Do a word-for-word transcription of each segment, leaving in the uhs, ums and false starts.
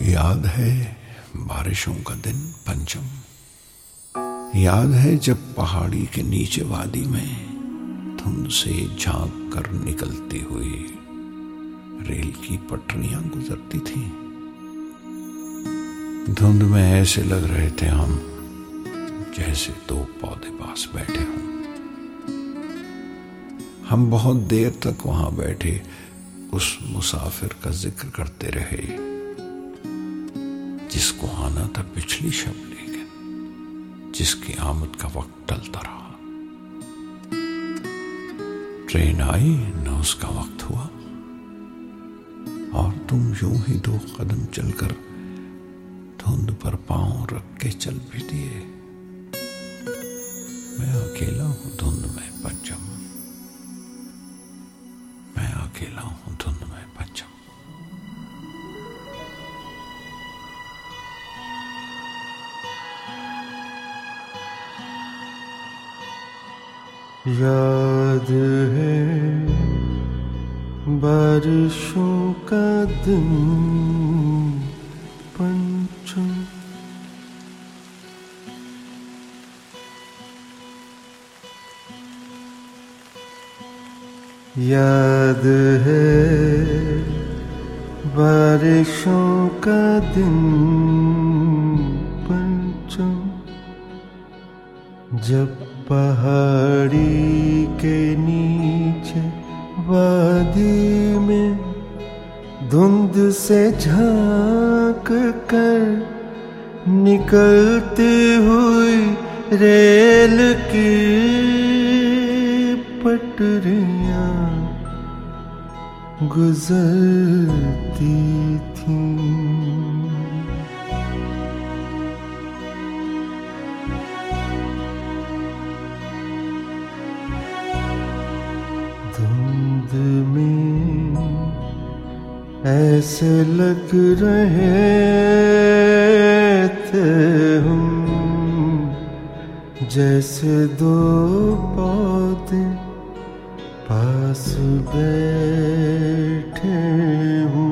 याद है बारिशों का दिन पंचम, याद है जब पहाड़ी के नीचे वादी में धुंध से झांक कर निकलती हुई रेल की पटरियां गुजरती थी। धुंध में ऐसे लग रहे थे हम जैसे दो पौधे पास बैठे हों। हम बहुत देर तक वहां बैठे उस मुसाफिर का जिक्र करते रहे जिसको आना था पिछली शब, लेकिन जिसकी आमद का वक्त टलता रहा। ट्रेन आई न उसका वक्त हुआ और तुम यूं ही दो कदम चलकर धुंध पर पांव रख के चल भी दिए। मैं अकेला हूं धुंध में पंचम, मैं अकेला हूं धुंध में पंचम। याद है बारिशों का दिन पंचम, याद है बारिशों का दिन पंचम, जब पहाड़ी के नीचे वादी में धुंध से झांक कर निकलती हुई रेल की पटरियां गुजरती थीं। धुंध में ऐसे लग रहे थे हम जैसे दो पौधे पास बैठे हूँ।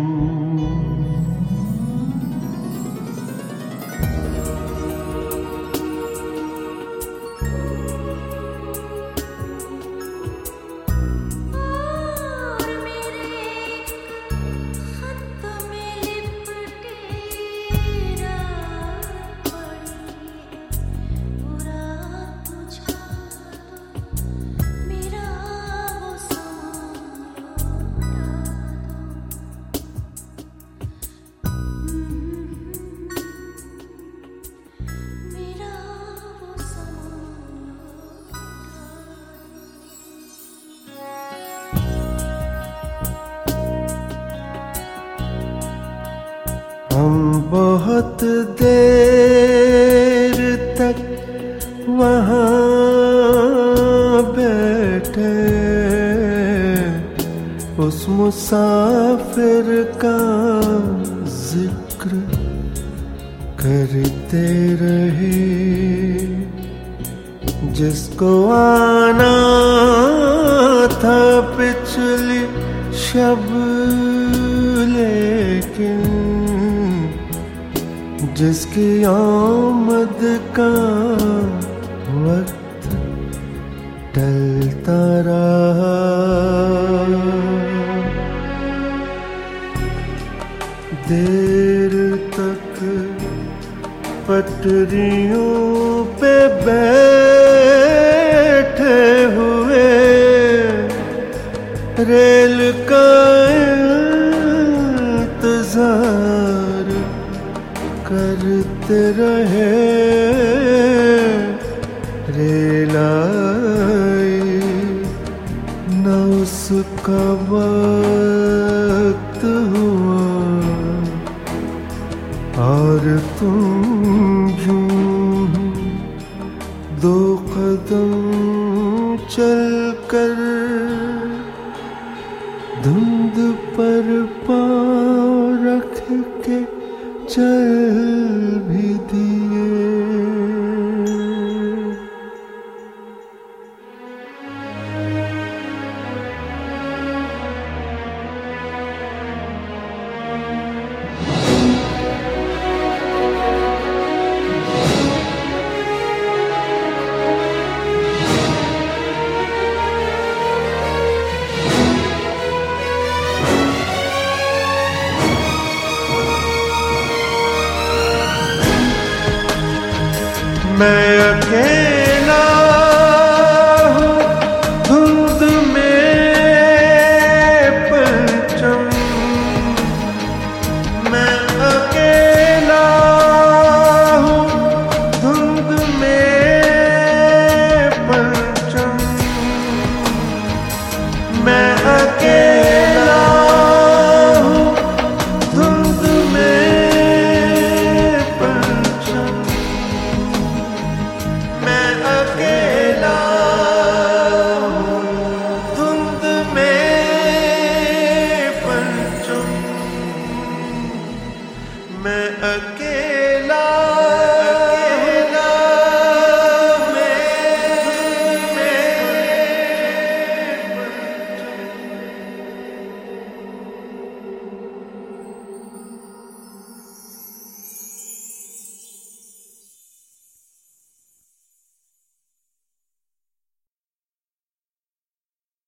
हम बहुत देर तक वहाँ बैठे उस मुसाफिर का जिक्र करते रहे जिसको आना था पिछली शब, लेकिन जिसकी आमद का वक्त टलता रहा। देर तक पटरियों पे बैठे हुए रेल का इंतजार करते रहे। रेल आई न उसका वक्त हुआ और तुम यूं दो कदम चलकर धुंध पर पाँव रख के चल भी दिए। मैं अकेला हूँ धुंध में परचम, मैं अकेला हूँ धुंध में परचम, मैं अकेला